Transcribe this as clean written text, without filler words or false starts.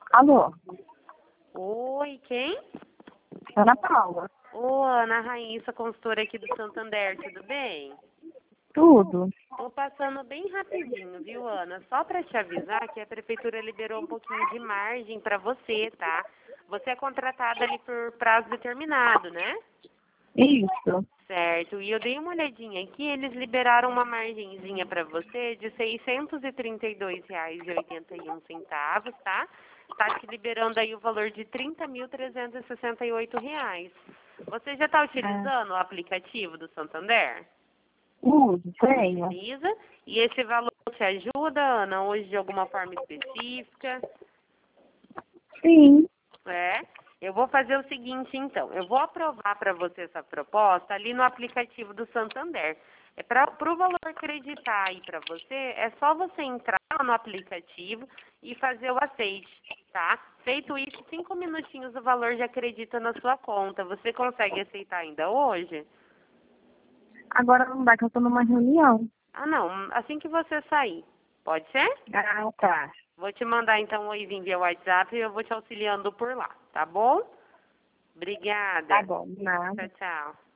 Alô, Oi, quem? Ana Paula. Ô, Ana Raíssa, consultora aqui do Santander, tudo bem? Tudo? Tô passando bem rapidinho, viu, Ana? Só para te avisar que a prefeitura liberou um pouquinho de margem para você, tá? Você é contratada ali por prazo determinado, né? Isso. Certo. E eu dei uma olhadinha aqui, eles liberaram uma margenzinha para você de R$ 632,81, tá? Tá te liberando aí o valor de R$ 30.368. Você já está utilizando o aplicativo do Santander? Uso, tenho. Utiliza. E esse valor te ajuda, Ana, hoje de alguma forma específica? Sim. É. Eu vou fazer o seguinte, então. Eu vou aprovar para você essa proposta ali no aplicativo do Santander. Para o valor acreditar aí para você, é só você entrar no aplicativo e fazer o aceite, tá? Feito isso, 5 minutinhos o valor já acredita na sua conta. Você consegue aceitar ainda hoje? Agora não dá que eu tô numa reunião. Ah, não. Assim que você sair. Pode ser? Ah, tá. Vou te mandar então o envio via WhatsApp e eu vou te auxiliando por lá, tá bom? Tá Obrigada. bom, nada. Tchau, tchau.